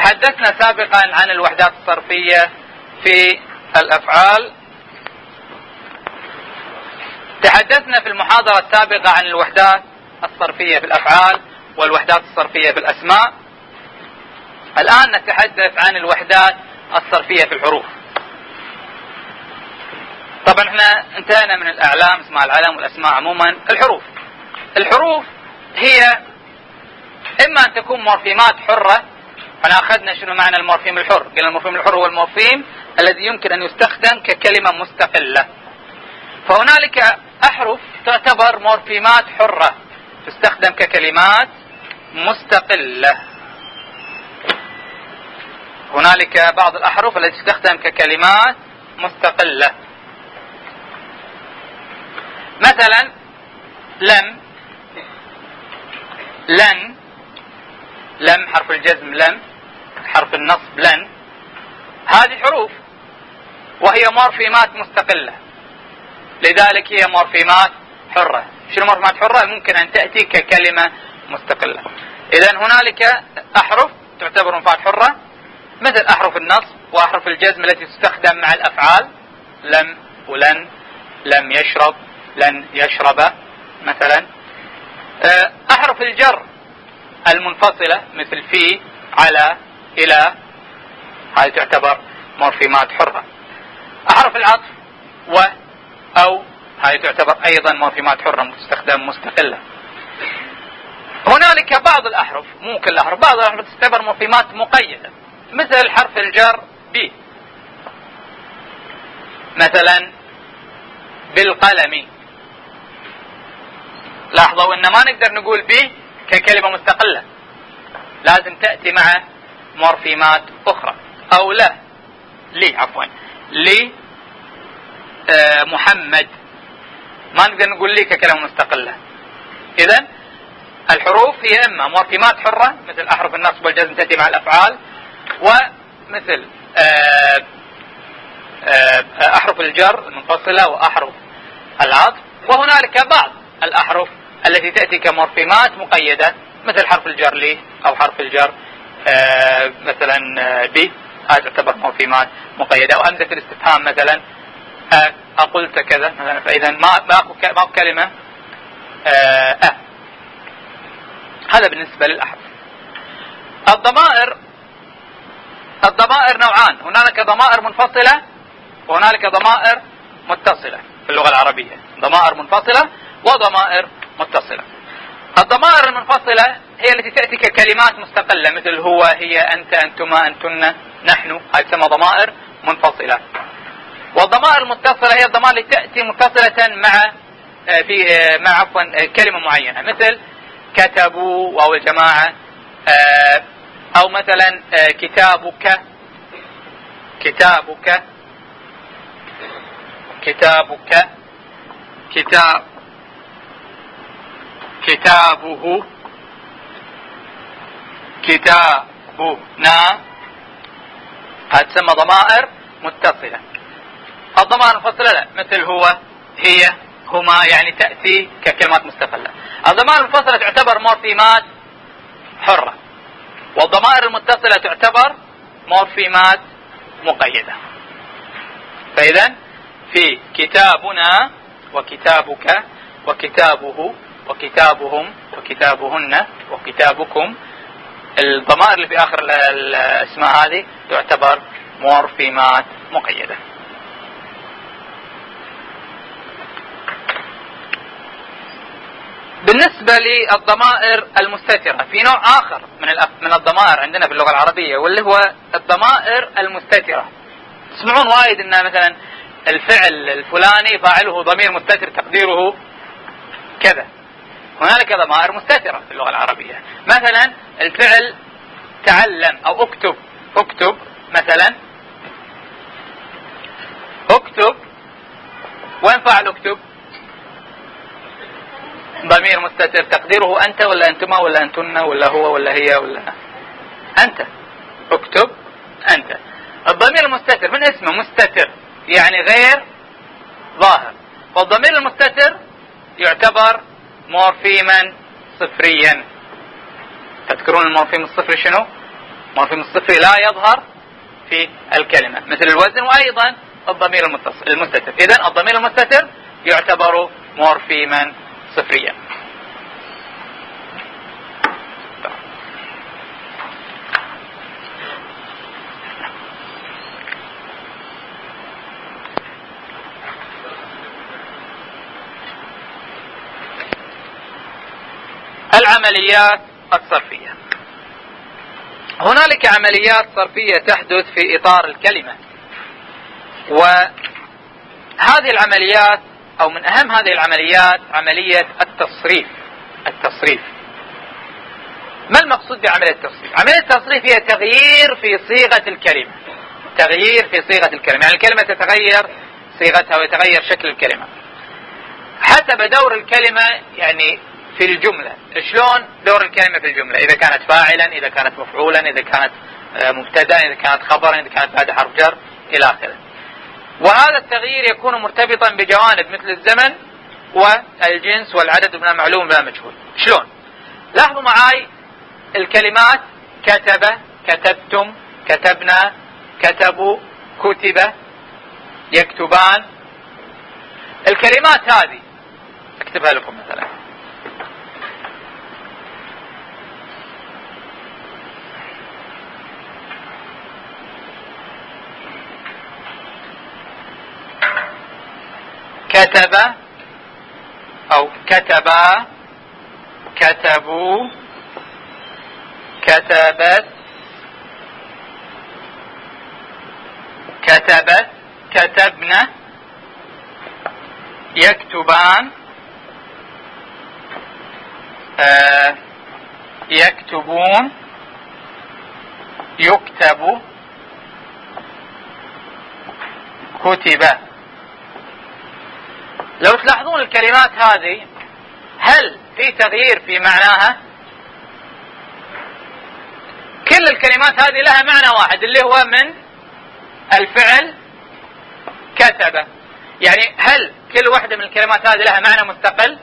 تحدثنا سابقا عن الوحدات الصرفية في الأفعال. تحدثنا في المحاضرة السابقة عن الوحدات الصرفية في الأفعال والوحدات الصرفية في الأسماء. الآن نتحدث عن الوحدات الصرفية في الحروف. طبعا احنا انتهينا من الأعلام، اسماء العلم والأسماء عموما. الحروف هي إما أن تكون مورفيمات حرة. احنا أخذنا شنو معنى المورفيم الحر؟ قلنا المورفيم الحر هو المورفيم الذي يمكن أن يستخدم ككلمة مستقلة. فهنالك أحرف تعتبر مورفيمات حرة تستخدم ككلمات مستقلة. هنالك بعض الأحرف التي تستخدم ككلمات مستقلة، مثلا لم، لن، لم حرف الجزم لم، حرف النصب لن. هذه حروف وهي مورفيمات مستقلة، لذلك هي مورفيمات حرة. شنو مورفيمات حرة؟ ممكن أن تأتي ككلمة مستقلة. إذن هنالك أحرف تعتبر مورفيمات حرة مثل أحرف النصب وأحرف الجزم التي تستخدم مع الأفعال، لم ولن، لم يشرب، لن يشرب مثلا. أحرف الجر المنفصلة مثل في، على، إلى، هذه تعتبر مورفيمات حرة. أحرف العطف و، أو، هذه تعتبر أيضا مورفيمات حرة تستخدم مستقلة. هنالك بعض الأحرف، مو كل الأحرف، بعض الأحرف تعتبر مورفيمات مقيدة مثل حرف الجر ب، مثلا بالقلم. لاحظوا أن ما نقدر نقول ب ككلمة مستقلة، لازم تأتي مع مورفيمات أخرى. أو لا، لي عفوا، لي محمد، ما نقدر نقول لي ككلمة مستقلة. إذن الحروف هي إما مورفيمات حرة مثل أحرف النصب والجزم تأتي مع الأفعال، ومثل أحرف الجر المنفصلة وأحرف العطف. وهنالك بعض الأحرف التي تأتي كمورفيمات مقيدة مثل حرف الجر لي، أو حرف الجر مثلا بي، هذه تعتبر مورفيمات مقيدة. وهمزة الاستفهام مثلا أقلت كذا مثلا، فإذا ما كلمة هذا بالنسبة للأحرف. الضمائر نوعان، هنالك ضمائر منفصلة وهنالك ضمائر متصلة في اللغة العربية، ضمائر منفصلة وضمائر متصلة. الضمائر المنفصلة هي التي تأتي ككلمات مستقلة مثل هو، هي، أنت، أنتما، أنتن، نحن، هذه تسمى ضمائر منفصلة. والضمائر المتصلة هي الضمائر التي تأتي متصلة مع كلمة معينة مثل كتبوا أو الجماعة، أو مثلا كتابك، كتابك، كتابك، كتابه، كتابنا، هذه تسمى ضمائر متصلة. الضمائر المنفصلة لا، مثل هو، هي، هما، يعني تأتي ككلمات مستقلة. الضمائر المنفصلة تعتبر مورفيمات حرة، والضمائر المتصلة تعتبر مورفيمات مقيدة. فإذا في كتابنا وكتابك وكتابه وكتابهم وكتابهن وكتابكم، الضمائر اللي في آخر الأسماء هذه تعتبر مورفيمات مقيدة. بالنسبة للضمائر المستترة، في نوع آخر من الضمائر عندنا في اللغة العربية، واللي هو الضمائر المستترة. تسمعون وايد إن مثلا الفعل الفلاني فاعله ضمير مستتر تقديره كذا. هنالك ضمائر مستترة في اللغة العربية، مثلا الفعل تعلم أو اكتب، اكتب مثلا، اكتب، وين فاعل اكتب؟ ضمير مستتر تقديره أنت ولا أنتما ولا أنتن ولا هو ولا هي ولا أنت. اكتب أنت. الضمير المستتر من اسمه مستتر، يعني غير ظاهر، والضمير المستتر يعتبر مورفيما صفريا. تذكرون المورفيم الصفري شنو؟ المورفيم الصفري لا يظهر في الكلمة مثل الوزن، وأيضا الضمير المستتر. إذن الضمير المستتر يعتبر مورفيما صفريا. العمليات الصرفية. هنالك عمليات صرفية تحدث في إطار الكلمة، وهذه العمليات أو من أهم هذه العمليات عملية التصريف. ما المقصود بعملية التصريف؟ عملية التصريف هي تغيير في صيغة الكلمة، يعني الكلمة تتغير صيغتها ويتغير شكل الكلمة حسب دور الكلمة. يعني في الجملة شلون دور الكلمة في الجملة؟ إذا كانت فاعلا، إذا كانت مفعولا، إذا كانت مبتدا، إذا كانت خبرا، إذا كانت بعد حرف جر إلى آخره. وهذا التغيير يكون مرتبطا بجوانب مثل الزمن والجنس والعدد بلا معلوم بلا مجهول. شلون؟ لاحظوا معي الكلمات كتب، كتبتم، كتبنا، كتبوا، كتب، يكتبان. الكلمات هذه اكتبها لكم مثلا: كتب أو كتبا، كتبوا، كتبت، كتبت، كتبنا، يكتبان، يكتبون، يكتب، كتب. لو تلاحظون الكلمات هذه هل في تغيير في معناها؟ كل الكلمات هذه لها معنى واحد اللي هو من الفعل كتب. يعني هل كل واحدة من الكلمات هذه لها معنى مستقل؟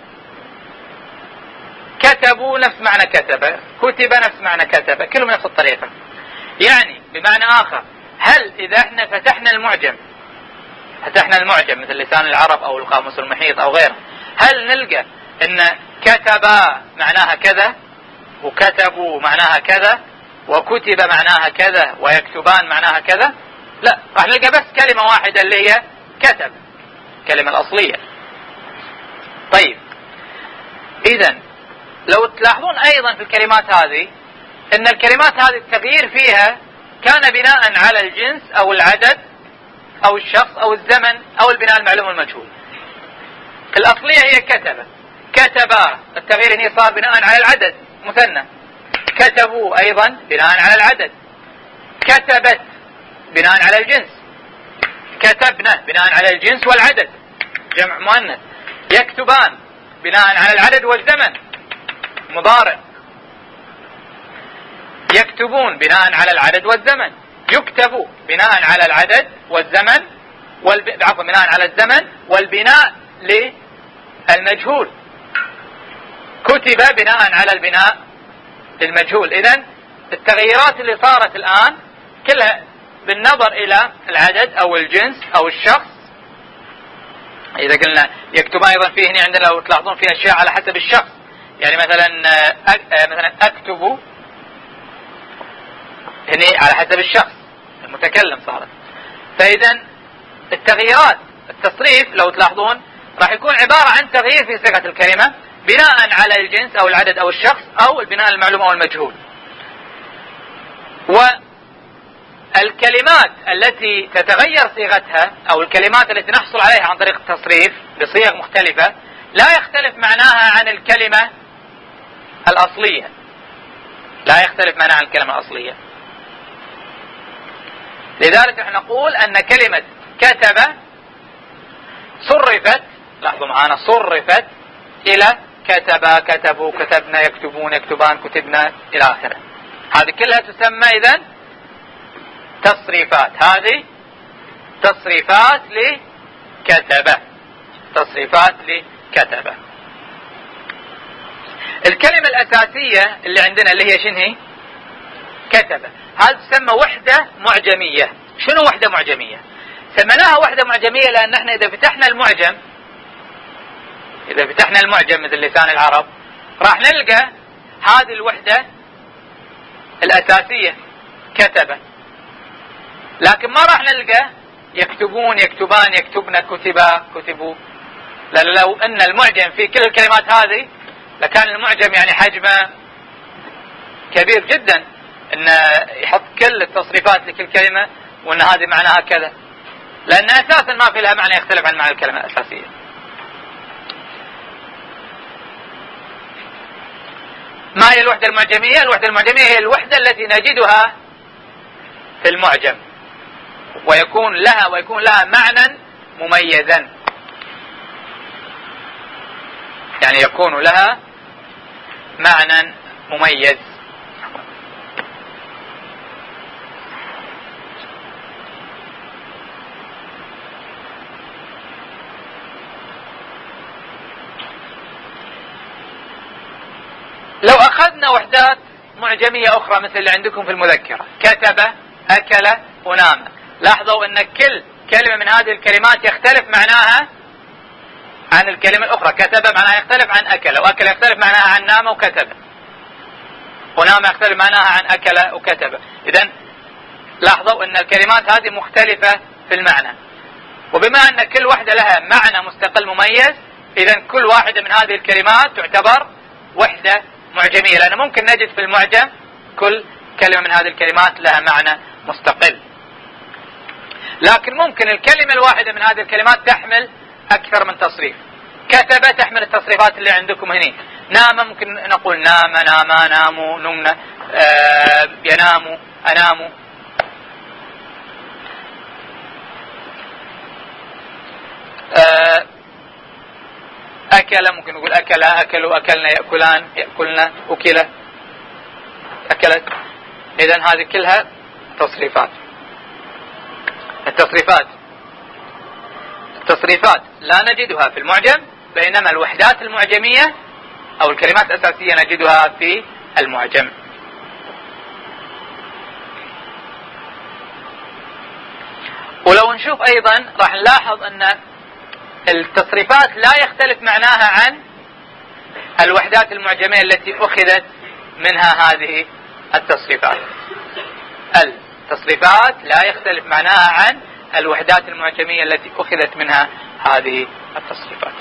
كتبوا نفس معنى كتب، كتب نفس معنى كتب، كلهم نفس الطريقة. يعني بمعنى آخر، هل إذا احنا فتحنا المعجم مثل لسان العرب أو القاموس المحيط أو غيره، هل نلقى إن كتبا معناها كذا، وكتبوا معناها كذا، وكتب معناها كذا، ويكتبان معناها كذا؟ لا، راح نلقى بس كلمة واحدة اللي هي كتب، الكلمة الأصلية. طيب، إذن لو تلاحظون أيضا في الكلمات هذه إن الكلمات هذه التغيير فيها كان بناء على الجنس أو العدد أو الشخص أو الزمن أو البناء المعلوم المجهول. الأصلية هي كتب، كتبا التغيير هنا صار بناء على العدد مثنى، كتبوا أيضا بناء على العدد، كتبت بناء على الجنس، كتبنا بناء على الجنس والعدد جمع مؤنث، يكتبان بناء على العدد والزمن مضارع، يكتبون بناء على العدد والزمن، يكتب بناء على العدد والزمن بناء على الزمن والبناء للمجهول، كتب بناء على البناء للمجهول. إذن التغييرات اللي صارت الآن كلها بالنظر إلى العدد أو الجنس أو الشخص. إذا قلنا يكتب أيضا فيه هنا عندنا لو تلاحظون فيه أشياء على حسب الشخص، يعني مثلا أكتب هنا على حسب الشخص المتكلم صارت. فإذا التغييرات التصريف لو تلاحظون راح يكون عبارة عن تغيير في صيغة الكلمة بناء على الجنس أو العدد أو الشخص أو البناء المعلوم أو المجهول. والكلمات التي تتغير صيغتها أو الكلمات التي نحصل عليها عن طريق التصريف بصيغ مختلفة لا يختلف معناها عن الكلمة الأصلية، لذلك نحن نقول أن كلمة كتب صرفت، لاحظوا معنا، صرفت إلى كتبا، كتبوا، كتبنا، يكتبون، يكتبان، كتبنا إلى آخره. هذه كلها تسمى إذن تصريفات. هذه تصريفات لكتبة. الكلمة الأساسية اللي عندنا اللي هي شنو هي؟ كتب، هذا تسمى وحدة معجمية. شنو وحدة معجمية؟ سميناها وحدة معجمية لأن احنا إذا فتحنا المعجم مثل لسان العرب راح نلقى هذه الوحدة الأساسية كتب، لكن ما راح نلقى يكتبون، يكتبان، يكتبن، كتبا، كتبوا. لأن لو أن المعجم في كل الكلمات هذه لكان المعجم يعني حجمه كبير جدا، أن يحط كل التصريفات لكل كلمة وأن هذه معناها كذا، لأن أساسا ما في لها معنى يختلف عن معنى الكلمة الأساسية. ما هي الوحدة المعجمية؟ الوحدة المعجمية هي الوحدة التي نجدها في المعجم ويكون لها معنى مميزا، يعني يكون لها معنى مميز. لو أخذنا وحدات معجمية أخرى مثل اللي عندكم في المذكرة، كتب، أكل، ونام، لاحظوا أن كل كلمة من هذه الكلمات يختلف معناها عن الكلمة الأخرى. كتب معناها يختلف عن أكل، وأكل يختلف معناها عن نام وكتب، ونام يختلف معناها عن أكل وكتب. إذن لاحظوا أن الكلمات هذه مختلفة في المعنى، وبما أن كل واحدة لها معنى مستقل مميز، إذن كل واحدة من هذه الكلمات تعتبر وحدة معجمية، لأن ممكن نجد في المعجم كل كلمة من هذه الكلمات لها معنى مستقل، لكن ممكن الكلمة الواحدة من هذه الكلمات تحمل أكثر من تصريف. كتب تحمل التصريفات اللي عندكم هنا. نام ممكن نقول نام، ناما، ناموا، نمنا، ينام، أنام. أكل ممكن نقول أكل، أكلوا، أكلنا، يأكلان، يأكلنا، أكل، أكلت. إذن هذه كلها تصريفات. التصريفات لا نجدها في المعجم، بينما الوحدات المعجمية أو الكلمات الأساسية نجدها في المعجم. ولو نشوف أيضا راح نلاحظ أن التصريفات لا يختلف معناها عن الوحدات المعجمية التي أخذت منها هذه التصريفات. التصريفات لا يختلف معناها عن الوحدات المعجمية التي أخذت منها هذه التصريفات.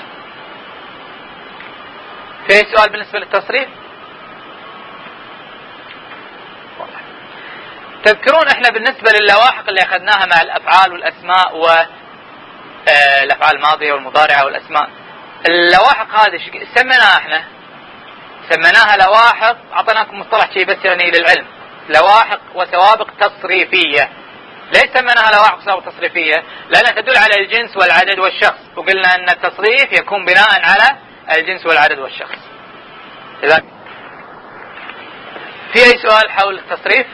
في سؤال بالنسبة للتصريف؟ تذكرون احنا بالنسبة للواحق اللي أخذناها مع الأفعال والأسماء والأفعال الماضية والمضارعة والأسماء، اللواحق هذه سميناها احنا؟ سميناها لواحق، أعطيناكم مصطلح شيء بس يعني للعلم، لواحق وسوابق تصريفية. ليش سميناها لواحق وسوابق تصريفية؟ لأنها تدل على الجنس والعدد والشخص، وقلنا أن التصريف يكون بناء على الجنس والعدد والشخص. إذا في أي سؤال حول التصريف؟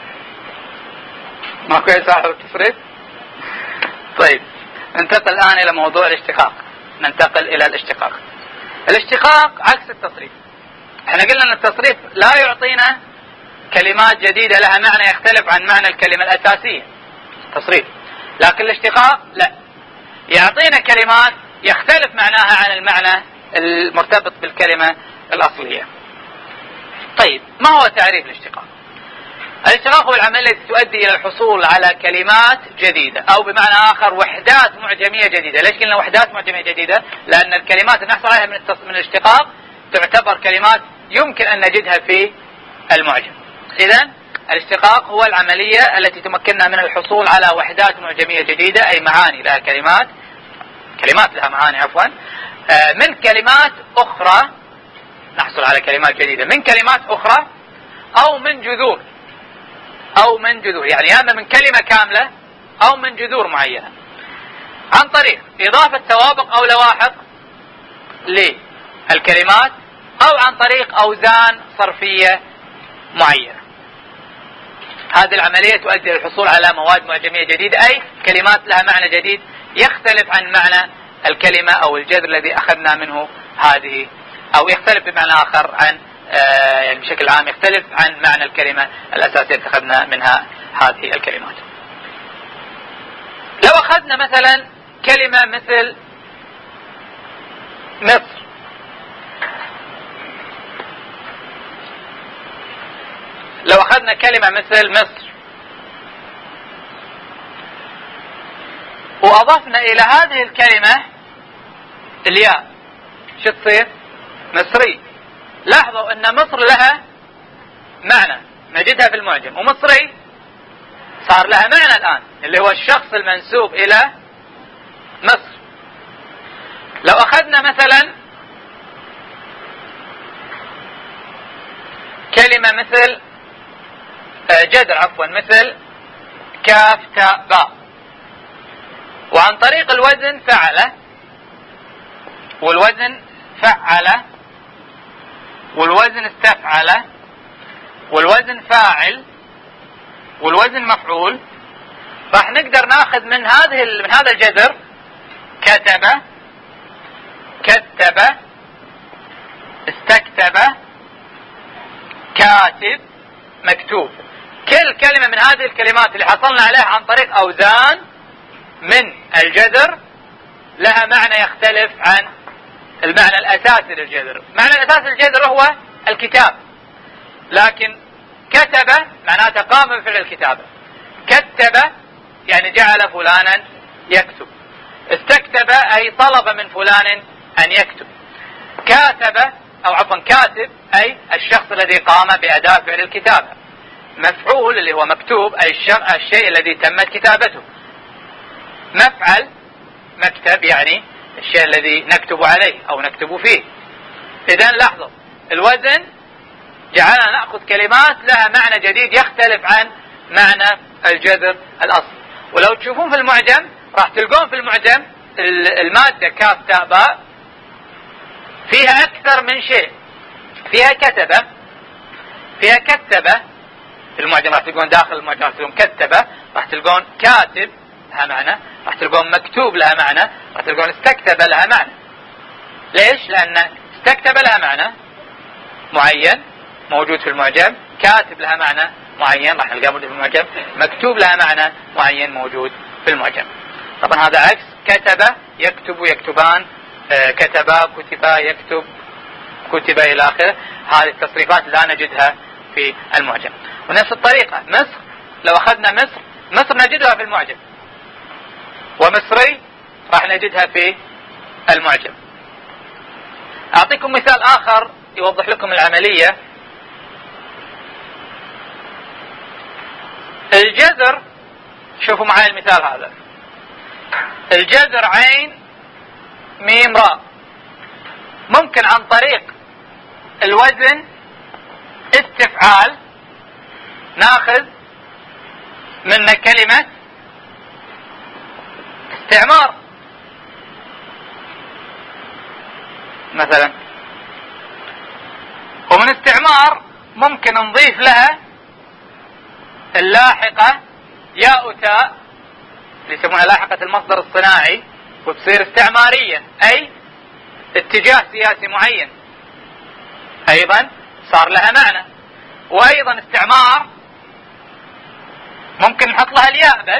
ماكو أي سؤال حول التصريف؟ طيب ننتقل الآن إلى موضوع الاشتقاق. ننتقل إلى الاشتقاق. الاشتقاق عكس التصريف. احنا قلنا أن التصريف لا يعطينا كلمات جديدة لها معنى يختلف عن معنى الكلمة الأساسية، تصريف. لكن الاشتقاق لا، يعطينا كلمات يختلف معناها عن المعنى المرتبط بالكلمة الأصلية. طيب ما هو تعريف الاشتقاق؟ الاشتقاق هو العملية التي تؤدي إلى الحصول على كلمات جديدة، أو بمعنى آخر وحدات معجمية جديدة. ليش قلنا وحدات معجمية جديدة؟ لأن الكلمات اللي نحصل عليها من الاشتقاق تعتبر كلمات يمكن أن نجدها في المعجم. إذن الاشتقاق هو العملية التي تمكننا من الحصول على وحدات معجمية جديدة، أي معاني لها كلمات لها معاني من كلمات أخرى. نحصل على كلمات جديدة من كلمات أخرى أو من جذور، يعني إما من كلمة كاملة أو من جذور معينة، عن طريق إضافة سوابق أو لواحق للكلمات، أو عن طريق أوزان صرفية معينة. هذه العملية تؤدي للحصول على مواد معجمية جديدة، أي كلمات لها معنى جديد يختلف عن معنى الكلمة أو الجذر الذي أخذنا منه هذه، أو يختلف بمعنى آخر عن يعني بشكل عام يختلف عن معنى الكلمة الأساسية اللي أخذنا منها هذه الكلمات. لو أخذنا مثلا كلمة مثل مصر، لو أخذنا كلمة مثل مصر وأضفنا إلى هذه الكلمة الياء، شو تصير؟ مصري. لاحظوا أن مصر لها معنى نجدها في المعجم، ومصري صار لها معنى الآن اللي هو الشخص المنسوب إلى مصر. لو أخذنا مثلا كلمة مثل جذر، عفوا، مثل كاف تاء باء، وعن طريق الوزن فعل، والوزن فعل، والوزن استفعل، والوزن فاعل، والوزن مفعول، راح نقدر ناخذ من هذا الجذر كتب، كتب، استكتب، كاتب، مكتوب. كل كلمة من هذه الكلمات اللي حصلنا عليها عن طريق أوزان من الجذر لها معنى يختلف عن المعنى الأساسي للجذر. المعنى الأساسي للجذر هو الكتاب، لكن كتب معناته قام بفعل الكتابة. كتب يعني جعل فلانا يكتب. استكتب أي طلب من فلان أن يكتب. كاتب أو عفوا كاتب أي الشخص الذي قام بأداء فعل الكتابة. مفعول اللي هو مكتوب أي الشيء الذي تمت كتابته. مفعل مكتب يعني الشيء الذي نكتب عليه أو نكتب فيه. إذن لاحظوا الوزن جعلنا نأخذ كلمات لها معنى جديد يختلف عن معنى الجذر الأصل. ولو تشوفون في المعجم راح تلقون في المعجم المادة كاف تاء باء فيها أكثر من شيء. فيها كتبة، فيها كتبة في المعجم، راح تلقون داخل المعجم راح تلقون كتبة، راح تلقون كاتب لها معنى، راح تلقون مكتوب لها معنى، راح تلقون استكتب لها معنى. ليش؟ لأن استكتب لها معنى معين موجود في المعجم، كاتب لها معنى معين راح نلقاه موجود في المعجم، مكتوب لها معنى معين موجود في المعجم. طبعا هذا عكس كتب يكتب يكتبان، كتب كتب يكتب كتب إلى آخره. هذه التصريفات لا نجدها في المعجم. ونفس الطريقة مصر، لو أخذنا مصر، مصر نجدها في المعجم، ومصري راح نجدها في المعجم. أعطيكم مثال آخر يوضح لكم العملية. الجذر، شوفوا معي المثال هذا، الجذر عين ميم راء، ممكن عن طريق الوزن استفعال ناخذ من كلمة استعمار مثلا، ومن استعمار ممكن نضيف لها اللاحقة ياء تاء اللي يسمونها لاحقة المصدر الصناعي، وتصير استعمارية أي اتجاه سياسي معين، أيضا صار لها معنى. وأيضا استعمار ممكن نحط لها الياء بس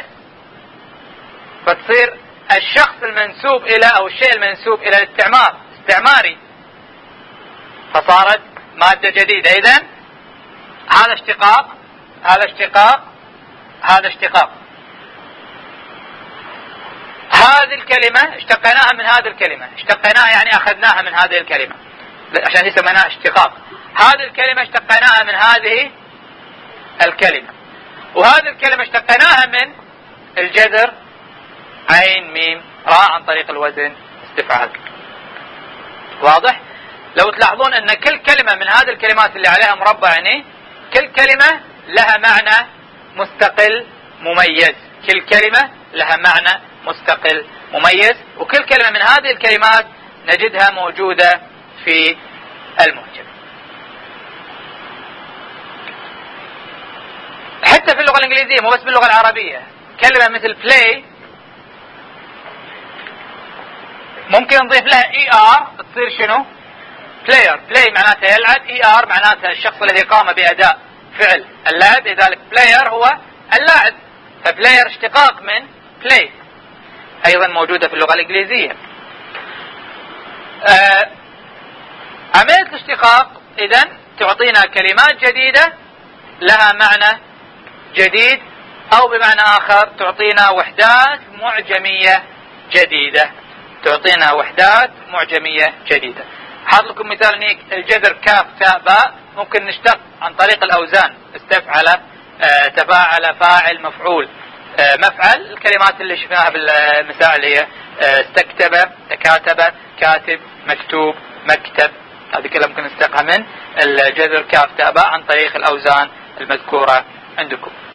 فتصير الشخص المنسوب إلى أو الشيء المنسوب إلى الاستعمار استعماري، فصارت مادة جديدة. إذن هذا اشتقاق، هذا اشتقاق، هذا اشتقاق. هذه الكلمة اشتقيناها من هذه الكلمة، اشتقيناها يعني أخذناها من هذه الكلمة عشان يسمونها اشتقاق. هذه الكلمة اشتقيناها من هذه الكلمة، وهذه الكلمة اشتقيناها من الجذر عين ميم راء عن طريق الوزن استفعال. واضح؟ لو تلاحظون أن كل كلمة من هذه الكلمات اللي عليها مربع يعني كل كلمة لها معنى مستقل مميز، كل كلمة لها معنى مستقل مميز، وكل كلمة من هذه الكلمات نجدها موجودة في المعجم. حتى في اللغة الإنجليزية مو بس باللغة العربية، كلمة مثل play ممكن نضيف لها ER تصير شنو؟ بلاير، بلاي معناته يلعب، ER معناته الشخص الذي قام بأداء فعل اللعب، لذلك بلاير هو اللاعب، فبلاير اشتقاق من بلاي، أيضا موجودة في اللغة الإنجليزية. عملية الاشتقاق إذن تعطينا كلمات جديدة لها معنى جديد، أو بمعنى آخر تعطينا وحدات معجمية جديدة، تعطينا وحدات معجمية جديدة. حاط لكم مثال هنيك، الجذر كاف تاء باء ممكن نشتق عن طريق الأوزان، استفعل، تفاعل، فاعل، مفعول، مفعل، الكلمات اللي شفناها بالمسائل اللي هي استكتب، تكاتب، كاتب، مكتوب، مكتب، هذه كلها ممكن نستقها من الجذر كاف تاء باء عن طريق الأوزان المذكورة عندكم.